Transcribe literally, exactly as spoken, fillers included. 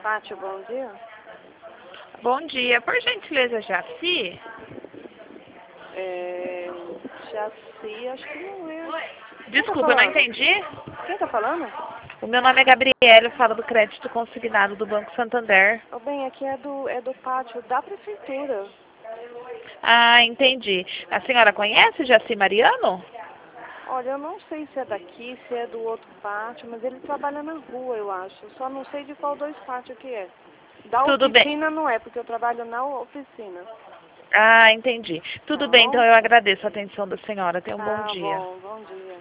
Pátio, bom dia. Bom dia. Por gentileza, Jaci? É... Jaci, acho que não é. Desculpa, Tá eu não entendi. Quem tá falando? O meu nome é Gabriela, eu falo do crédito consignado do Banco Santander. Oh, bem, aqui é do, é do pátio da prefeitura. Ah, entendi. A senhora conhece Jaci Mariano? Olha, eu não sei se é daqui, se é do outro pátio, mas ele trabalha na rua, eu acho. Só não sei de qual dois pátios que é. Da Tudo bem. oficina não é, porque eu trabalho na oficina. Ah, entendi. Tudo Tá bem, então bom? eu agradeço a atenção da senhora. Tenha um bom Tá dia. bom, bom dia.